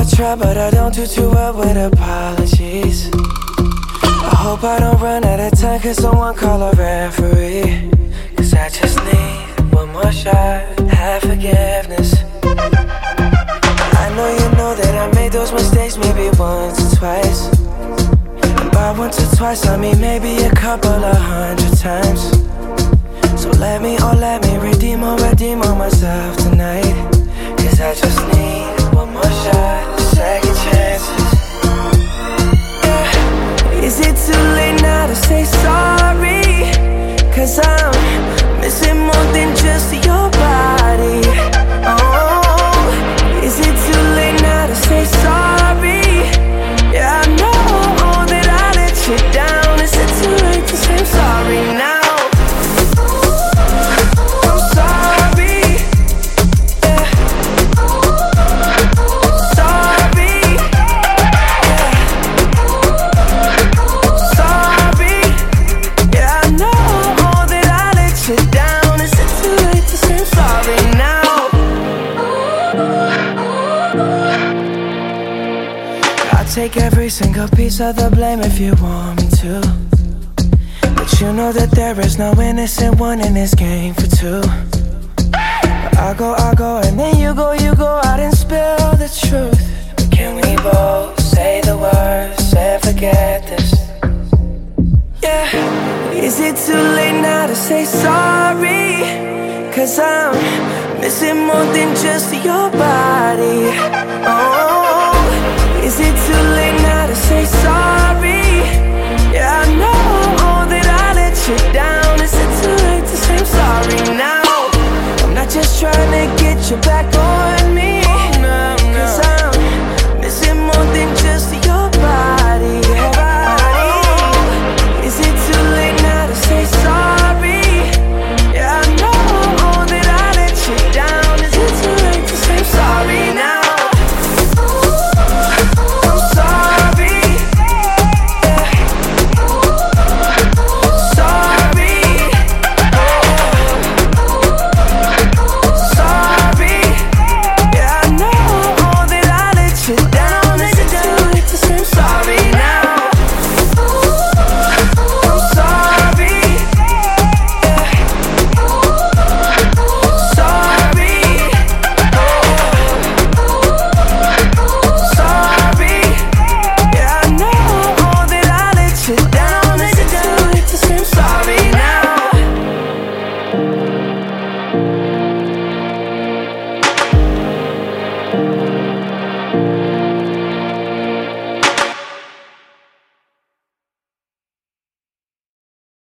I try, but I don't do too well with apologies. I hope I don't run out of time, cause someone call a referee. Cause I just need one more shot, have forgiveness. I know you know that I made those mistakes maybe once or twice. And by once or twice I mean maybe a couple of 100 times. So let me redeem on myself tonight. Cause I just need one more shot, second chances. Yeah. Is it too late now to say sorry? Cause I'm missing more than just your body. Oh, is it too late now to say sorry? Yeah, I know that I let you down. Is it too late to say I'm sorry now? Take every single piece of the blame if you want me to. But you know that there is no innocent one in this game for two. But I go, and then you go out and spill the truth. But can we both say the words and forget this? Yeah. Is it too late now to say sorry? Cause I'm missing more than just your body. Oh, is it too late now to say sorry? Yeah, I know that I let you down. Is it too late to say I'm sorry now? I'm not just trying to get you back on